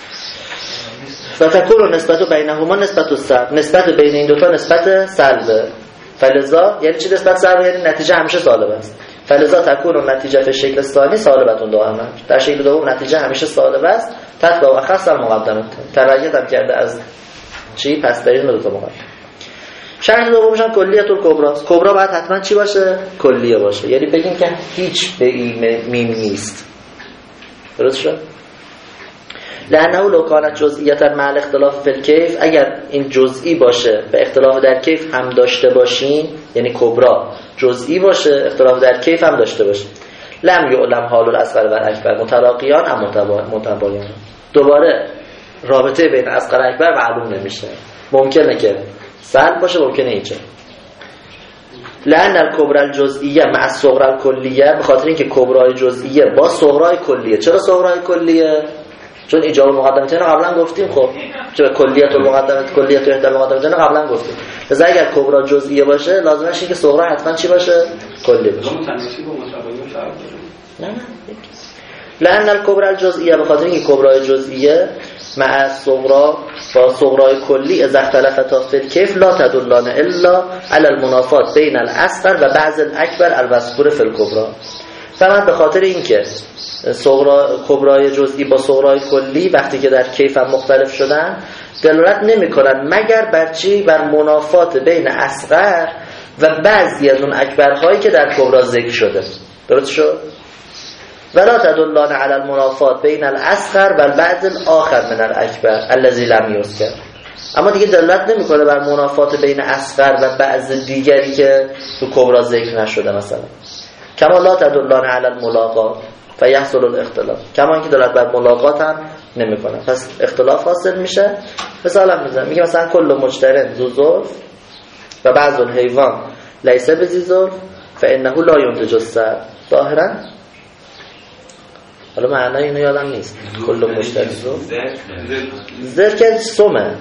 فتکون نسبت بینهما نسبت السلب، نسبت بین این دوتا نسبت سلبه. فلذا یعنی چی نسبت سلبه؟ یعنی نتیجه همیشه سالب است. فلذا تکون نتیجه فی شکل ثانی سالبتون دائما، در شکل دوم نتیجه همیشه سالب است. تتبع و خاص المقدمه، تبعیت هم کرده از چی؟ پسترین دو تا مقدمه. شرط دومش هم کلیت الکبرا. کبرا باید حتما چی باشه؟ کلیه باشه، یعنی بگیم که هیچ به این میم نیست. درست شد؟ لانه لو کانت جزئیتا مع الاختلاف فی الکیف، اگر این جزئی باشه به اختلاف در کیف هم داشته باشین، یعنی کبرا جزئی باشه اختلاف در کیف هم داشته باشه، لم یعلم حال الاصغر و الاکبر متلاقیان ام متباینان، دوباره رابطه بین اصغر و اکبر معلوم نمیشه. ممکنه که سلب باشه، ممکنه اینجا. لأن الکبرى الجزئیه مع الصغرى الکلیه، به خاطر اینکه کبرای جزئیه با صغرای کلیه. چرا صغرای کلیه؟ چون ایجاب المقدمتین قبلا گفتیم. خب چرا کلیت المقدمت کلیت و احدى المقدمتین قبلا گفتیم. لذا اگر کبرا جزئیه باشه لازمه شه که صغرا حتما چی باشه؟ کلی باشه. نه لأن الکبرى الجزئیه، به خاطر اینکه کبرای جزئیه مع الصغرى با صغرای کلی اذا اختلفتا فی الکیف لا تدلان الا علی المنافات بین الاصغر و بعض الاکبر المذکور فی الکبرى. فقط به خاطر اینکه کبرای جزئی با صغرای کلی وقتی که در کیف هم مختلف شدن دلالت نمی‌کنن مگر بر چی؟ بر منافات بین اصغر و بعضی از اون اکبرهایی که در کبرا ذکر شده. درست شد؟ ولا تدلان علی المنافات بین الاصغر و بعض الاخر من الاکبر الذی لم یذکر. اما دیگه دلالت نمی‌کنه بر منافات بین اصغر و بعض دیگری که تو کبرا ذکر نشده. مثلا کما لا تدلان علی الملاقات فیحصل الاختلاف، کما اینکه دلالت بر ملاقات هم نمی‌کنه، پس اختلاف حاصل میشه. مثلا میگه مثلا کل مجترن ذو زلف و بعض الحیوان لیس بذی زلف فانه لا ينتج السر. ظاهرا حالا معنی اینو یادم نیست. کل مجترن زر که سومه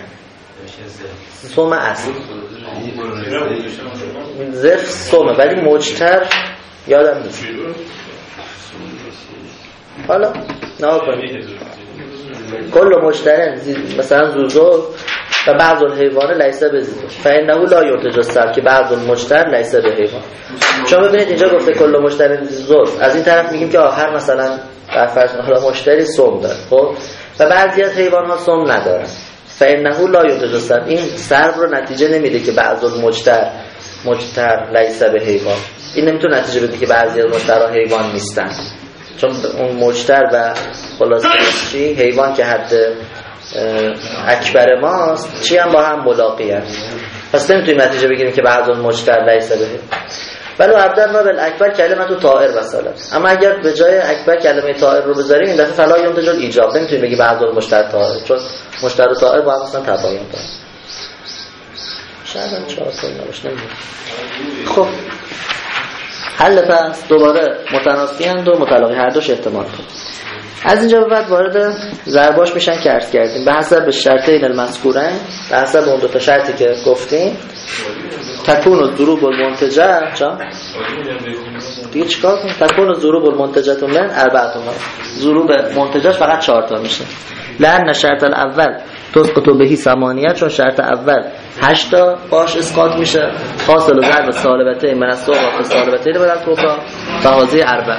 اصل زرف سومه، ولی مجتر یادم نیست. حالا نه کنید کل مجترن مثلا زوزو و بعض الحیوان لیسه به زیزو فانه لا ينتج السر، که بعض المجتر لیسه به حیوان. شما ببینید اینجا گفته کل مجترن زوزو، از این طرف میگیم که آخر مثلا در فرض حالا مجتری سم داره، خب و بعضی از حیوان ها سم نداره، فانه لا ينتج السر. این سر رو نتیجه نمیده که بعض المجتر لیسه به حیوان. این نمیتونه نتیجه بده که بعضی از مجترها حیوان نیستن، چون اون مجتر و خلاصه چی حیوان که حد اکبر ماست چی هم با هم ملاقی هست. پس نمیتونیم نتیجه بگیریم که بعض اون مجتر لیسه به ولو عبدالله بالاکبر کلمه طائر مثلا. اما اگر به جای اکبر کلمه طائر رو بذاریم این دفعه فلا ینتج الایجاب، نمیتونیم بگیم بعض اون مجتر طائر، چون مجتر و طائر با هم مثلا تباین دارن. شاید هم 4 تا نباشه. خب حل پس دوباره متناسقی اند و متلاقی، هر دوش احتمال کنیم. از اینجا به بعد وارد ضرباش میشن که عرض کردیم به حسب شرطین المذکورین، به حسب اون دو تا شرطی که گفتیم. تکون الضروب المنتجه دیگه چیکار کنیم؟ تکون الضروب المنتجه من 4 ضروب منتجهش فقط 4 تا میشه. لأن شرط الاول تسقط بهی 8، چون شرط اول 8 تا باش اسقاط میشه. حاصل ضرب سالبتین من الصغرى سالبتین من الکبری فهذه 4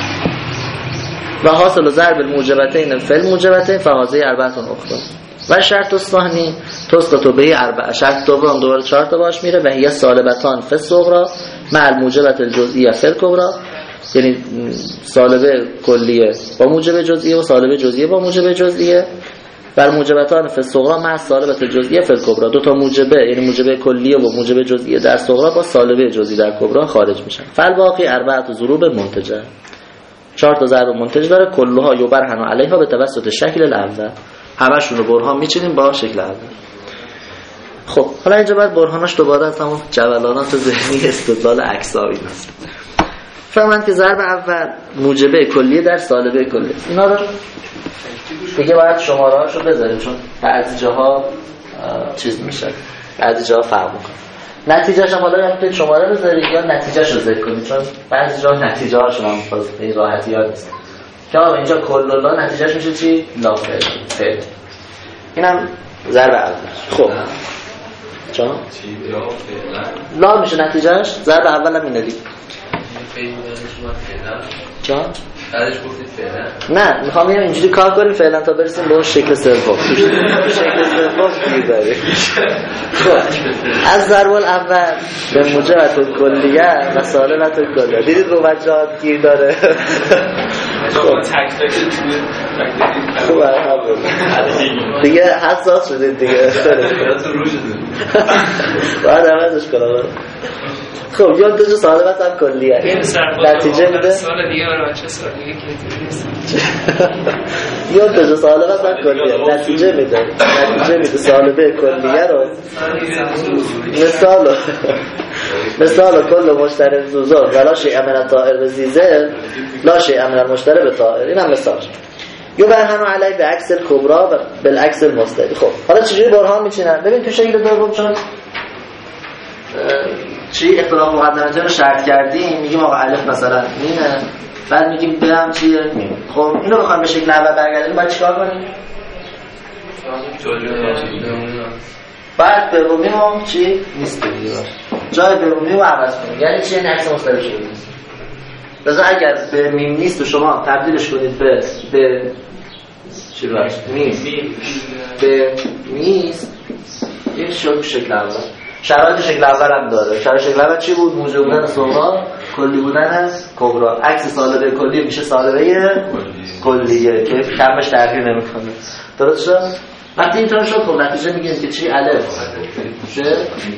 و حاصل ضرب الموجبتین فی الموجبتین فهذه 4 اخرى. و شرط الثانی تسقط بهی 4، شرط دوم دوباره 4 تا باش میره و هي سالبتان فی الصغرى مع الموجبت الجزئیه فی الکبری، یعنی سالبه کلیه با موجب جزئیه و سالبه جزئیه با موجب جزئیه. بر موجبتان فی الصغرى مع سالبه الجزئیه فی الکبری، دو تا موجبه یعنی موجب کلیه و موجب جزئیه در صغرى با سالبه جزئی در کبری خارج میشن. فالباقی 4 ضروب منتجه، 4 تا ضرب منتج داره. کلها یبرهن علیها به توسط شکل الاول، همشون رو برهان میچینیم با شکل اول. خب حالا اینجا بعد برهانش دوباره از همون جولانات ذهنی استدلال عکسایی است. فهمند که ضرب اول موجبه کلیه در سالبه کلیه. اینا رو دیگه باید شماره‌هاشو بذاریم چون بعضی جاها چیز میشه، بعضی جاها فرق میکنه. نتیجهش هم حالا یا میتونید شماره بذارید یا نتیجهش رو ذکر کنید، چون بعضی جا نتیجه هاشون هم این راحتی یاد نیست که آقا اینجا کلولا نتیجهش میشه چی؟ لا فعل. اینم ضرب اول. خب چون لا میشه نتیجهش، ضرب اول هم اینه دیگه. چون بعدش گفتید فعلا نه میخوام اینجوری کار کنیم فعلا تا برسیم به اون شکل سوم. شکل سوم گیر داریم. از ضرب الاول به موجبت کلیه و سالبت کلیه. دیدید رو بچه‌ها گیر داره. خب دیگه حساس شدید دیگه. باید عوضش کنم. خب یاد دو سالبت هم کلیه. این نتیجه میده سال دیگه برای بچه سال دیگه که یاد دو سالبت هم کلیه نتیجه میده سالبه کلیه رو مثال کل مشترک زوزار ولا شیء من الطائر بزیزه لا شیء من المشترک به طائر. این هم مثال. یو برهنو علی به عکس کبرا و بالعکس المستوی. خب حالا چجوری برهان میچینن؟ ببین تو شکل دوم چون چی اختلاف مقدماتی رو شرط کردیم، میگیم آقا الف مثلا اینه، بعد میگیم ب هم چیه میم. خب اینو بخوام به شکل اول برگردونیم باید چیکار کنیم؟ بعد دومیمو چی نیست دیگه، جای دومیمو عوض کنیم. یعنی چی؟ عکس مستوی شده. لذا اگر به میم نیست و شما تبدیلش کنید به چی رو هست؟ میم به نیست، این شکل اول. شرایط شکل اول هم داره. شرایط شکل اول چی بود؟ موجب بودن صغرا، کلی بودن کبرا. عکس سالبه کلی میشه سالبه کلیه که کمش تغییر نمیکنه. درست شد؟ وقتی اینطور شد خب نتیجه میگیم که چی؟ الف میشه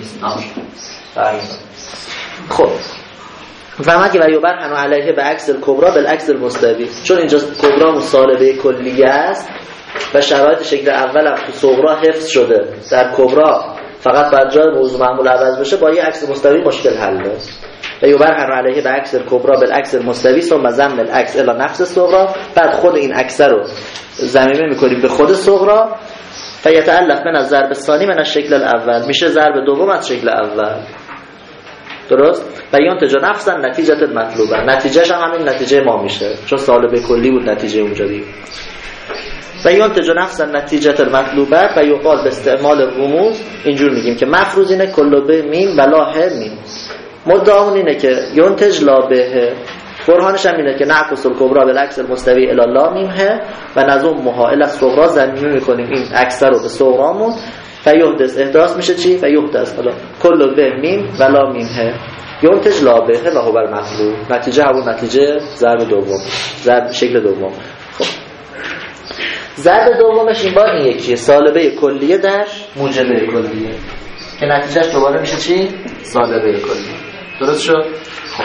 خب فهمت که ویوبر هنو علیه به عکس کبرا بالعکس المستوی. چون اینجا کبرا مصالبه کلیه است و شرایط شکل اول هم تو صغرا حفظ شده، در کبرا فقط بعد جای موضوع معمول عوض بشه با یه عکس مستوی مشکل حل است. و یبرهن علیه به عکس کبرا بالعکس المستوی ثم ضم العکس الی نفس صغرا. بعد خود این عکس رو ضمیمه میکنیم به خود صغرا. فیتألف من از ضرب ثانی من از شکل اول، میشه ضرب دوم از شکل اول. درست؟ و ینتج نفسا نتیجه المطلوبه. نتیجهش هم همین نتیجه ما میشه چون سالبه کلی بود نتیجه اونجا دیگه. و ینتج نفسا نتیجه المطلوبه و یقال به استعمال رموز اینجور میگیم که مفروض اینه کلوبه میم و لاهه میم. مدعا اینه که ینتج لابه. برهانش هم اینه که نعکس الکبرا بالعکس المستوی الی لا میمه و نضمها الی الصغرا. ضمیمه میکنیم این عکس رو به صغرامون. فیحدث احداث میشه چی؟ فیحدث حالا کلوبه میم و لا میمه ینتج لابه و هو المطلوب. نتیجه همون نتیجه ضرب دوم، ضرب شکل دوم. خب ضرب دومش این بار این یکیه، سالبه کلیه در موجبه کلیه که نتیجهش دوباره میشه چی؟ سالبه کلیه. درست شد؟ خب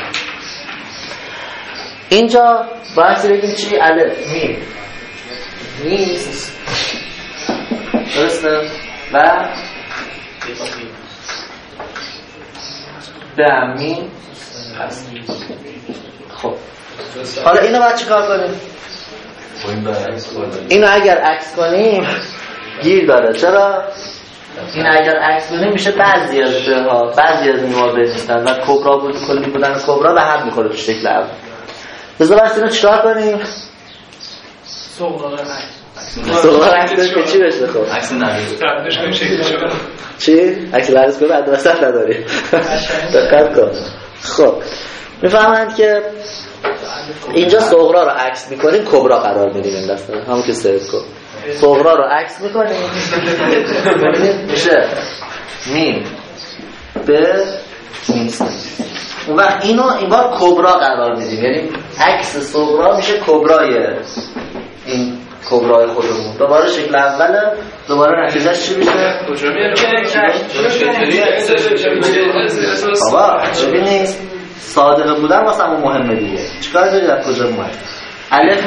اینجا باید بگیم چی؟ الف میم نیست، درسته؟ و به میم هست. خب حالا اینو باید چی کار کنیم؟ اینو اگر عکس کنیم گیر داره. چرا؟ این اگر عکس کنیم میشه بعضی از جاها بعضی از نیمه نیستن و کبرا بود کلی بودن کبرا به هم میخوره تو شکل اول. بذار بس اینو چیکار کنیم؟ صغرا عکسش که چی بشه؟ خب عکس نداری تبدیلش کنیم شکل شما چی؟ عکس لرز کنیم بعد وسط نداریم. دقت کن. خب میفهمند که اینجا صغرا رو عکس میکنیم کبرا قرار میدیم این دسته همون که سرد کن. صغرا رو عکس میکنیم میشه میم به نیست. اون وقت اینو این بار کبرا قرار میدیم، یعنی عکس صغرا میشه کبرای این کبرای خودمون. دوباره شکل اوله، دوباره نتیجهش چی میشه؟ بابا چی نیست؟ صادقه بودن واسه همون مهمه دیگه. چیکار داری در کجا اومد؟ الف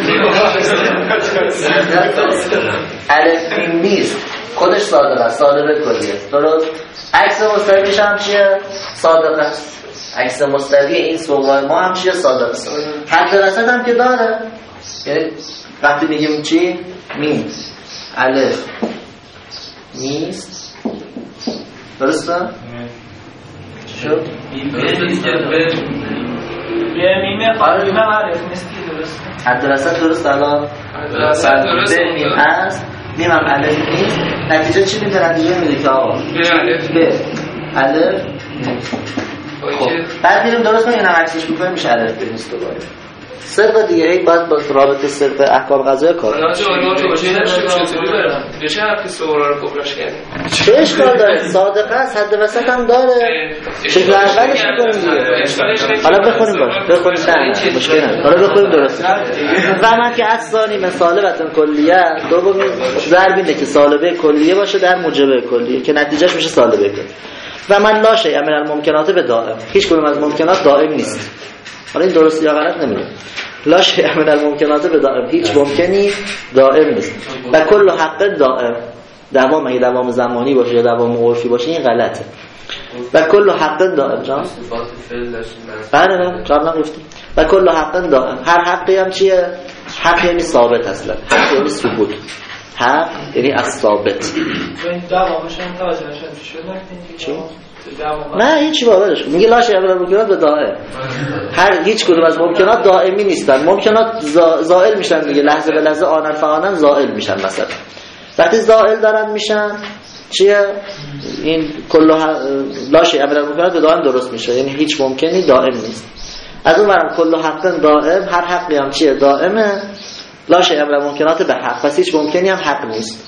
میم نیست، خودش صادقه است، صادقه کلیه. درست؟ عکس مستویش هم چیه؟ صادقه است. عکس مستوی این صغرای ما هم چیه؟ صادقه است. حد وسط هم که داره، یعنی وقتی میگیم چی؟ میم الف نیست، درسته؟ شد؟ یه میمه معرف نیست که درست حد وسط درست الان؟ به میم هست میم هم الف نیست نتیجه چی میده؟ نتیجه میده که آقا به الف خب بعد میریم درست کنیم اینم عکسش میکنیم میشه الف به نیست دوباره صدق دیگه هی باید با رابطه صدق احکام قضایی کار چه حرفی صغرا رو کبراش کردیم چه اشکال داره؟ صادقه است حد وسط هم داره شکل اولش میکنیم دیگه حالا بخونیم باشه بخونیم نه مشکل نه حالا بخونیم درست و من که اصلانی من سالبتون کلیه دومی ضرب اینه که سالبه کلیه باشه در موجبه کلیه که نتیجهش میشه سالبه کلیه و من لا شیء من الممکنات به دائم هیچ کدوم از ممکنات دائم نیست حالا این درست یا غلط نمیدونم لا شیء من الممکنات به دائم هیچ ممکنی دائم نیست و کل حق دائم دوام اگه دوام زمانی باشه یا دوام عرفی باشه این غلطه و کل حق دائم جان بله قبلا گفتیم و کل حق دائم هر حقی هم چیه حق یعنی ثابت اصلا حق یعنی ثبوت حق یعنی از ثابت این دوامش هم توجه نشد نه هیچی باورش کن میگه لا شیء من الممکنات به دائم هیچ کدوم از ممکنات دائمی نیستن ممکنات زائل میشن دیگه لحظه به لحظه آنن فآنن زائل میشن مثلا وقتی زائل دارن میشن چیه این کل لا شیء من الممکنات به دائم درست میشه یعنی هیچ ممکنی دائم نیست از اون برم کل حق دائم هر حقی هم چیه دائمه لا شیء من الممکنات به حق پس هیچ ممکنی هم حق نیست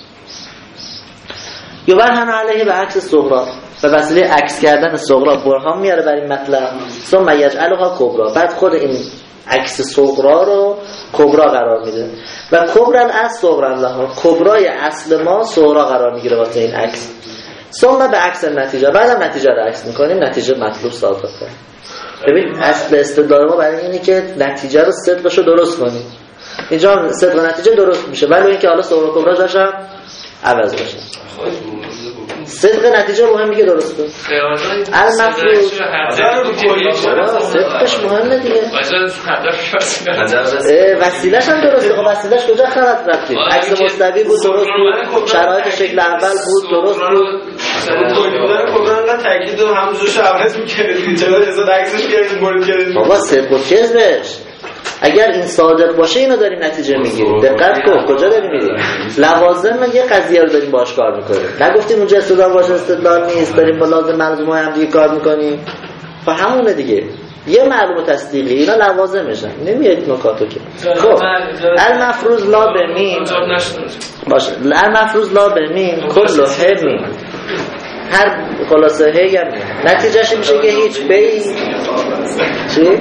یبرهن علیه به عکس صغرا به وسیله عکس کردن صغرا برهان میاره بر این مطلب ثم یجعلها کبرا بعد خود این عکس صغرا رو کبرا قرار میده و کبرا از صغرا لها کبرای اصل ما صغرا قرار میگیره واسه این عکس ثم به عکس نتیجه بعدم نتیجه رو عکس میکنیم نتیجه مطلوب صادق کنیم ببین اصل استدلال ما برای اینه که نتیجه رو صدقش رو درست کنیم اینجا صدق نتیجه درست میشه ولی اینکه حالا صغرا کبرا جاشم عوض باشه صدق نتیجه مهم میگه درست کن المفروض صدقش مهمه دیگه وسیله‌ش هم درسته خب وسیله‌ش کجا خرد رفتیم عکس مستوی بود درست بود شرایط شکل اول بود درست بود کلا انقدر تاکید و همونجوش عوض می‌کردید چرا حساب عکسش کردید مورد کردید بابا صدق و کذبش اگر این صادق باشه اینو داریم نتیجه میگیریم دقت کن کجا داریم میریم لوازم یه قضیه رو داریم باهاش کار میکنیم نگفتیم اونجا استدلال باشه استدلال نیست داریم با لازم ملزومای هم دیگه کار میکنیم خب همونه دیگه یه معلوم تصدیقی اینا لوازمشن نمیاد نکاتو که خب المفروض لا بمین باشه المفروض لا بمین کل همین هر خلاصه هی نتیجهش میشه که هیچ بی چی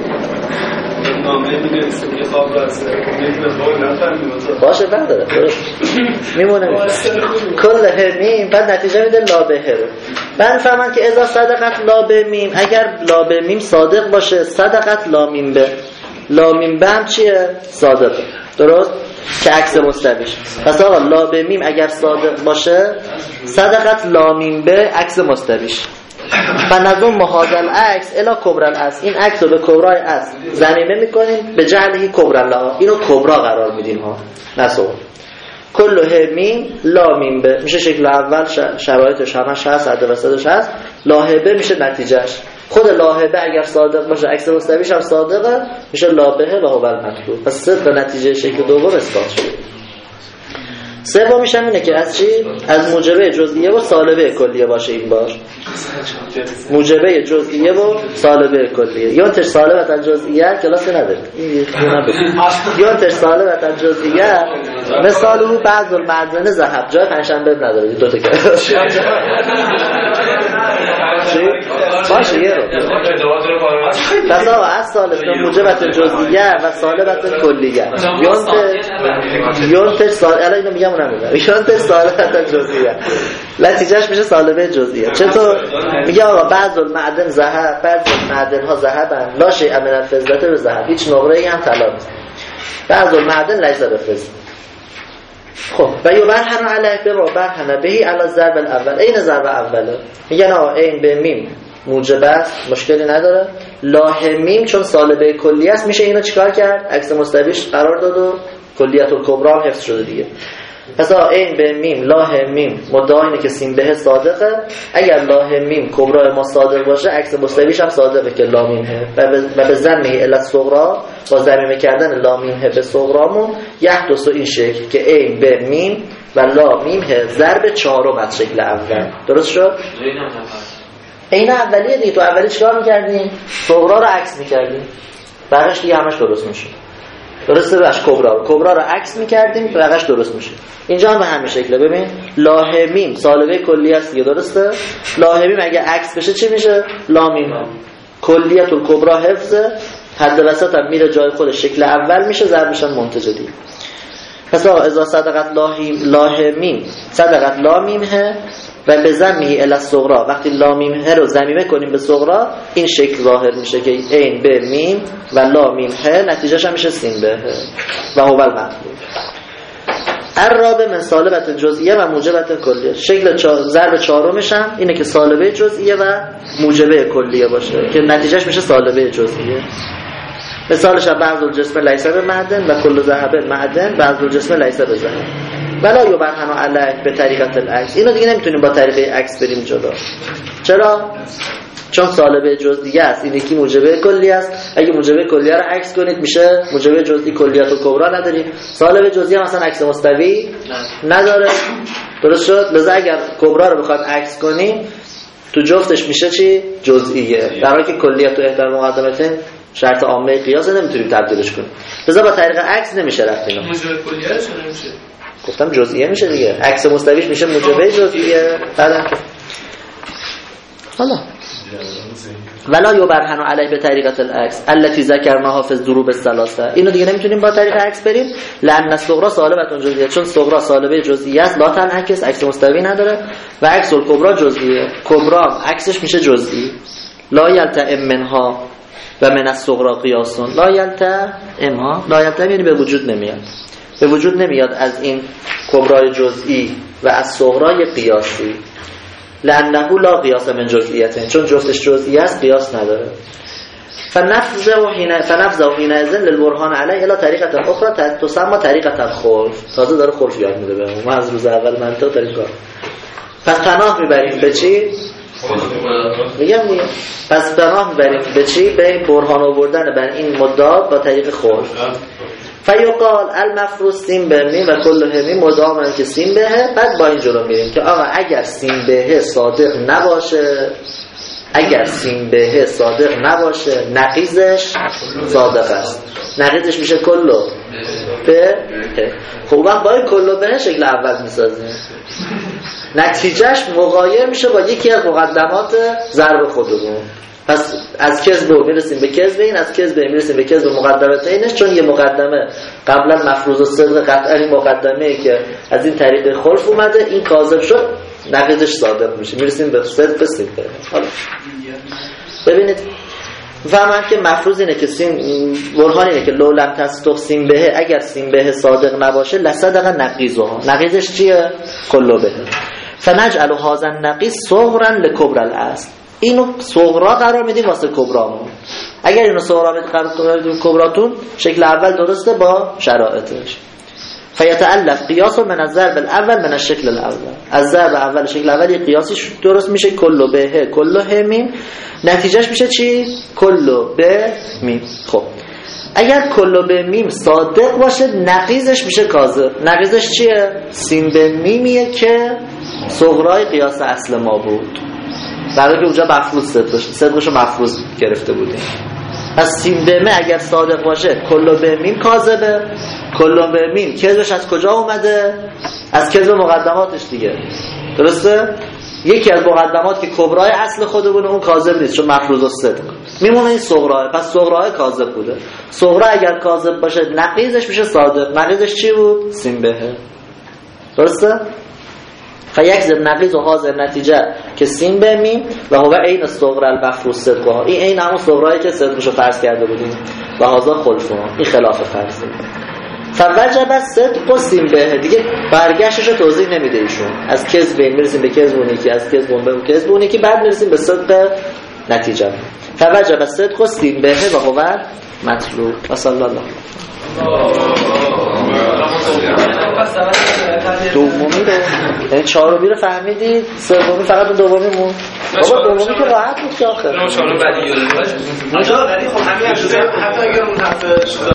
باشه نداره میمونه کل همین بعد نتیجه میده لا به هر من فهمم که اذا صدقت لا به میم اگر لا به میم صادق باشه صدقت لا میم به لا میم به هم چیه صادقه درست که عکس مستویش پس آقا لا به میم اگر صادق باشه صدقت لا میم به عکس مستویش و نظم محاضل عکس الا کبرال است این عکس رو به کبرای است ضمیمه میکنیم به جعلهی کبرال ها اینو کبرا قرار میدیم ها نصور کل همین لامین به میشه شکل اول شرایطش همش هست عدد وسطش هست لاهبه میشه نتیجهش خود لاهبه اگر صادق باشه عکس مستویش هم صادقه میشه لابهه و هو المطلوب پس صدق نتیجه شکل دوم اثبات شده سومیش هم اینه که از چی؟ از موجبه جزئیه و سالبه کلیه باشه این بار موجبه جزئیه و سالبه کلیه یونتش سالبه جزئیه کلاس نداره یونتش سالبه جزئیه مثال او بعض المعدن ذهب جای پنجشنبه نداره دو تا کلاس باشه یه رو پس آقا از سالبه موجبه جزئیه و سالبه کلیه یونتش سالبه اینو میگم یونتش سالبه جزئیه نتیجهش میشه سالبه جزئیه چطور؟ میگه آقا بعض المعدن ذهب بعض المعدن ها ذهبن لا شیء من الفضة به ذهب هیچ نقره ای هم طلا نیست بعض المعدن لیس بفضة خب و یبرهن علیه به برهن بهی علی ضرب الاول این ضرب اوله میگن آقا این به میم موجب است مشکلی نداره لاه میم چون سالبه کلی است میشه اینو چیکار کرد عکس مستویش قرار داد و کلیت الکبری هم حفظ شده دیگه پس این به میم لاه میم مدعا اینه که سین به صادقه. اگر لاه میم کبرای ما صادق باشه عکس مستویش هم صادقه که لا میمه و به ضمه الی صغرا با ضمیمه کردن لا میمه به صغرامون یحدث این شکل که این به میم و لا میمه ضرب 4 از شکل اول. درست شد؟ این اولیه دیگه. تو اولی چیکار می‌کردیم؟ صغرا رو عکس می‌کردیم. بقیش دیگه همش درست میشه. درسته؟ باش کبرا رو عکس می‌کردیم بقیش درست میشه. اینجا هم به همین شکله. ببین لاه میم سالبه کلی است دیگه. درسته؟ لاه میم اگه عکس بشه چی میشه؟ لا میم. کلیت الکبرا حفظه، حد وسط هم میره جای خودش شکل اول میشه، ضربش هم منتج دیگه. پس اذا صدقت لاه میم صدقت لا میمه و به ضمیه الی الصغرا وقتی لا میمه رو ضمیمه کنیم به صغرا این شکل ظاهر میشه که این به میم و لا میمه نتیجهش هم میشه سین به و هو المطلوب. الرابع من سالبت جزئیه و موجبت کلیه. شکل ضرب 4 هم اینه که سالبه جزئیه و موجبه کلیه باشه که نتیجهش میشه سالبه جزئیه. مثالش هم بعض الجسم لیس به معدن و کل ذهب معدن، بعض الجسم لیس به ذهب. ولا یبرهن علیه به طریقت العکس. اینو دیگه نمیتونیم با طریقه عکس بریم جلو. چرا؟ چون سالبه جزئیه است. این یکی موجبه کلی است. اگه موجبه کلیه رو عکس کنید میشه موجبه جزئی کلیت و کبرا نداریم. سالبه جزئیه مثلا عکس مستوی نداره. درست شد؟ لذا اگر کبرا رو بخواد عکس کنیم تو جفتش میشه چی؟ جزئیه. در حالی که کلیت و احتمال مقدمتین شرط عامه قیاس نمیتونیم تبدیلش کنیم. لذا با طریق عکس نمیشه رفت اینا. موجب کلیه چه نمیشه؟ گفتم جزئیه میشه دیگه. عکس مستویش میشه موجبه جزئیه. بعد حالا ولا یبرهن علیه به طریقت العکس التي ذکرناها فی الضروب الثلاثه. اینو دیگه نمیتونیم با طریق عکس بریم لان الصغرا سالبه جزئیه. چون صغرا سالبه جزئیه است لا تنعکس عکس مستوی نداره و عکس الکبرا جزئیه. کبرا عکسش میشه جزئی. لا یلتئم منها و من الصغرا قیاس. لا یلتئم لا یلتئم یعنی به وجود نمیاد. به وجود نمیاد از این کبرای جزئی و از صغرای قیاسی. لانه لا قیاس من جزئیته. چون جفتش جزئی است قیاس نداره. فنفذه حینئذ للبرهان علیه الی طریقه اخرى تسمى طریقه الخلف. تازه داره خلف یاد میده بهمون. ما از روز اول منطق داریم کار. پس پناه میبریم به چی؟ میگم دیگه. پس پناه میبریم به چی؟ به برهان آوردن بر این مدعا با طریق خلف. فیقال المفروض سین به می و کل همی مدعا که سین بهه. بعد با این جلو میریم که آقا اگر سین بهه صادق نباشه، اگر سین بهه صادق نباشه نقیضش صادق است. نقیضش میشه کلو به. خب وقت با این کلو به شکل اول میسازیم. نتیجهش مغایر میشه با یکی از مقدمات ضرب خودمون. پس از کذب میرسیم به کذب این، از کذب میرسیم به کذب مقدمات اینش. چون یه مقدمه قبلا مفروض الصدق قطعا این مقدمه‌ای که از این طریق خلف اومده این کاذب شد نقیضش صادق میشه. میرسیم به صدق سین به. حالا ببینید فهمن که مفروض اینه که سین برهان اینه که لو لم تصدق سین به اگر سین به صادق نباشه لصدق نقیضها. نقیضش چیه؟ کلو به. فنجعل هذا النقیض صغرا لکبر الاصل. اینو صغرا قرار میدیم واسه کبرامون. اگر اینو صغرا قرار بدیم کبراتون شکل اول درسته با شرایطش. فیتألف قیاس من الضرب الاول من الشکل الاول. از ضرب اول شکل اولی قیاسی درست میشه کلو به کلو همین. نتیجهش میشه چی؟ کلو به میم. خب اگر کلو به میم صادق باشه نقیضش میشه کاذب. نقیضش چیه؟ سین به میمیه که صغرای قیاس اصل ما بود. در حالی که اونجا مفروض صدقشو مفروض گرفته بودیم. پس سین به می اگر صادق باشه کلو به میم کاذبه. کلو به میم کذبش از کجا اومده؟ از کذب مقدماتش دیگه. درسته؟ یکی از مقدمات که کبرای اصل خودمونه اون کاذب نیست چون مفروض الصدق میمونه این صغرا. پس صغرا کاذب بوده. صغرا اگر کاذب باشه نقیضش میشه صادق. نقیضش چی بود؟ سین به. درسته؟ فیکذب نقیض و حاضر نتیجه که سین به میم و هو عین الصغرا المفروض صدقها. این عین همون صغرایی که صدقشو فرض کرده بودیم و هذا خلفها. این خلاف فرضه. فوجب الصدق و سین به. دیگه برگشتش رو توضیح نمیده ایشون. از کذب میرسیم به کذب اون یکی، از کذب به کذب اون یکی، بعد میرسیم به صدق نتیجه. فوجب الصدق و سین به و هو مطلوب. و صلی الله دومی رو یعنی چهارمی رو فهمیدید، سومی فقط اون دومی مون. بابا دومی که راحت بود که آخر نه چهارم بدیهی ولی خب همین حتی اگر اون حرف